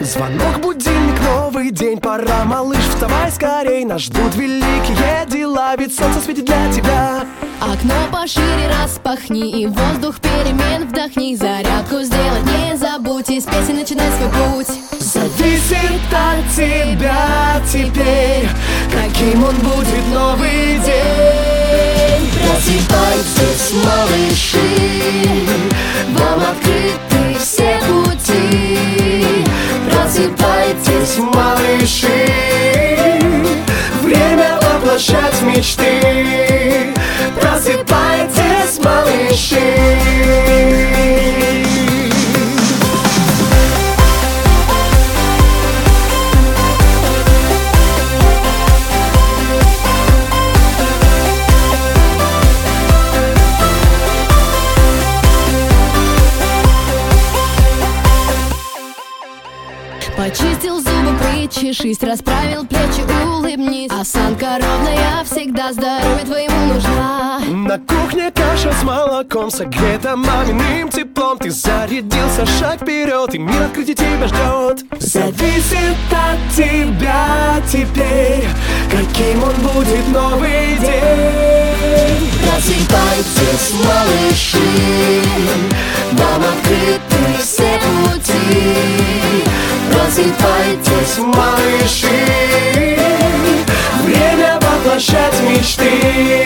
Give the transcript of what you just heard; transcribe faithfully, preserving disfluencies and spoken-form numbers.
Звонок, будильник, новый день, пора, малыш, вставай скорей. Нас ждут великие дела, ведь солнце светит для тебя. Окно пошире распахни и воздух перемен вдохни. Зарядку сделать не забудь, из песен начинай свой путь. Зависит от тебя теперь, каким он будет новый день. Просыпайтесь, малыши, вам открыты все пути. Просыпайтесь, малыши, время воплощать мечты. Просыпайтесь, малыши. Почистил зубы, причешись, расправил плечи, улыбнись. Осанка ровная, всегда здоровье твоему нужна. На кухне каша с молоком, согрета маминым теплом. Ты зарядился, шаг вперед, и мир открытий тебя ждет. Зависит от тебя теперь, каким он будет новый день. Просыпайтесь, малыши, вам открыты все пути. Просыпайтесь, малыши, время воплощать мечты.